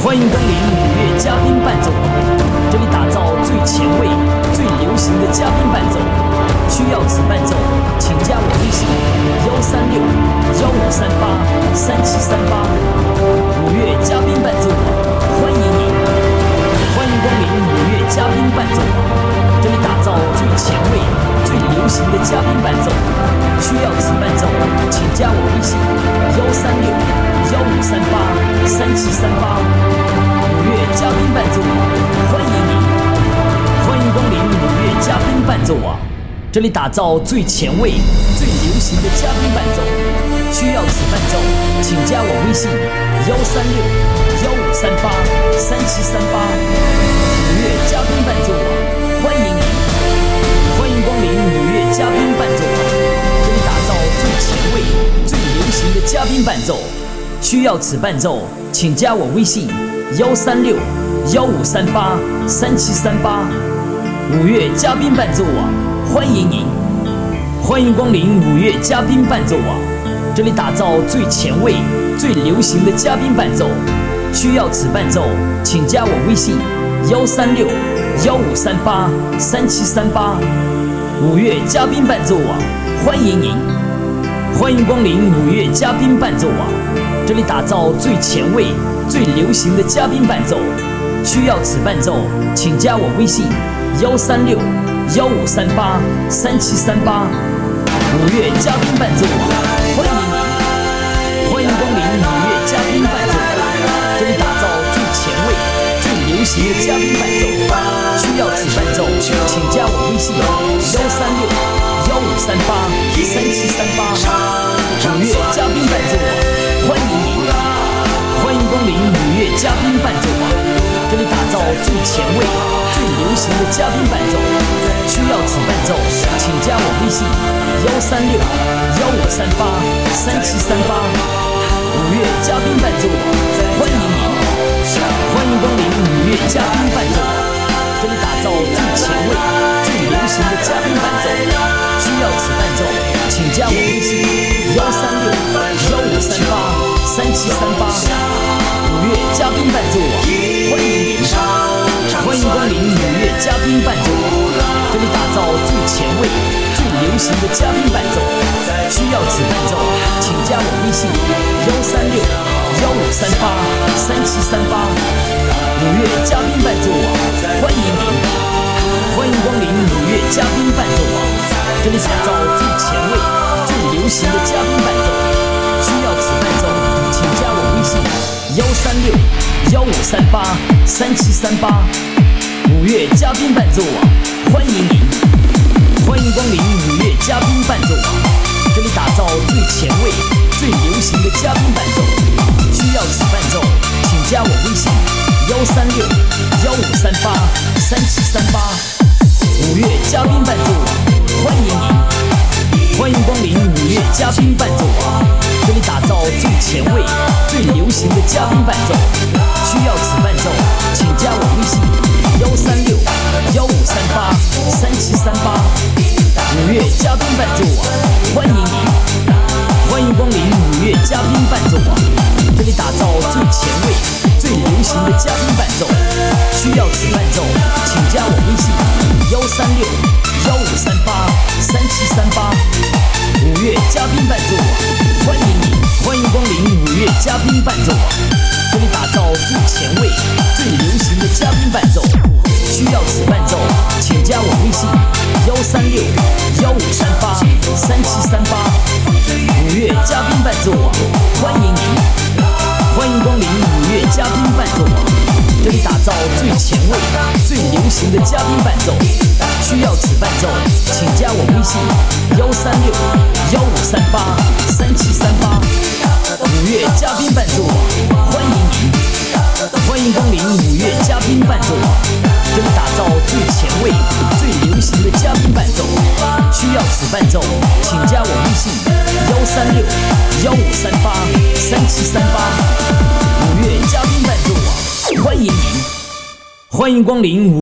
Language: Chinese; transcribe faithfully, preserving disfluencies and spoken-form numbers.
欢迎光临五月嘉宾伴奏网，这里打造最前卫、最流行的嘉宾伴奏。需要此伴奏，请加我微信：幺三六幺五三八三七三八。五月嘉宾伴奏网，欢迎您！欢迎光临五月嘉宾伴奏网，这里打造最前卫、最流行的嘉宾伴奏。需要此伴奏，请加我微信：幺三六幺五三八三七三八。五月嘉宾伴奏网，欢迎您！欢迎光临五月嘉宾伴奏网，这里打造最前卫、最流行的嘉宾伴奏。需要此伴奏，请加我微信：幺三六幺五三八三七三八。五月嘉宾伴奏网，欢迎您！欢迎光临五月嘉宾伴奏网，这里打造最前卫、最流行的嘉宾伴奏。需要此伴奏，请加我微信：幺三六幺五三八三七三八。五月嘉宾伴奏网，欢迎您！欢迎光临五月嘉宾伴奏网，这里打造最前卫、最流行的嘉宾伴奏。需要此伴奏，请加我微信：幺三六幺五三八三七三八。五月嘉宾伴奏网，欢迎您！欢迎光临五月嘉宾伴奏网，这里打造最前卫、最流行的嘉宾伴奏。需要此伴奏，请加我微信：幺三六幺五三八三七三八。五月嘉宾伴奏网，欢迎您！欢迎光临五月嘉宾伴奏网，这里打造最前卫、最流行的嘉宾伴奏。需要此伴奏，请加我微信：幺三六幺五三八三七三八。五月嘉宾伴奏网，欢迎您！欢迎光临五月嘉宾伴奏网，这里打造最前卫、最流行的嘉宾伴奏。需要此伴奏，请加我微信：幺三六幺五三八三七三八。五月嘉宾伴奏网，欢迎您！欢迎光临五月嘉宾伴奏网，这里打造最前卫、最流行的嘉宾伴奏。需要此伴奏，请加我微信：幺三六幺五三八三七三八。五月嘉宾伴奏网，欢迎您！欢迎光临五月嘉宾伴奏网，这里打造最前卫、最流行的嘉宾伴奏。需要此伴奏，请加我微信：幺三六幺五三八三七三八。五月嘉宾伴奏网，欢迎您！欢迎光临五月嘉宾伴奏网，这里打造最前卫、最流行的嘉宾伴奏。需要此伴奏，请加我微信：幺三六幺五三八三七三八。五月嘉宾伴奏网，欢迎您！欢迎光临五月嘉宾伴奏网，这里打造最前卫、最流行的嘉宾伴奏。需要此伴奏，请加我微信：幺三六幺五三八三七三八。五月嘉宾伴奏网，欢迎您！欢迎光临五月嘉宾伴奏网，这里打造最前卫、最流行的嘉宾伴奏。需要此伴奏，请加我微信：幺三六幺五三八三七三八。五月嘉宾伴奏网，欢迎您！欢迎光临五月嘉宾伴奏网，这里打造最前卫、最流行的嘉宾伴奏。需要此伴奏，请加我微信：幺三六幺五三八三七三八。五月嘉宾伴奏网，欢迎您！欢迎光临五月嘉宾伴奏网，这里打造最前卫、最流行的嘉宾伴奏。需要此伴奏，请加我微信：幺三六幺五三八三七三八。五月嘉宾伴奏网，欢迎您！欢迎光临五月嘉宾伴奏网，这里打造最前卫、最流行的嘉宾伴奏。需要此伴奏，请加我微信：幺三六幺五三八三七三八。五月嘉宾伴奏网，欢迎您！欢迎光临五月嘉宾伴奏网，这里打造最前卫、最流行的嘉宾伴奏。需要此伴奏，请加我微信：幺三六幺五三八三七三八。五月嘉宾伴奏网，欢迎您！欢迎光临五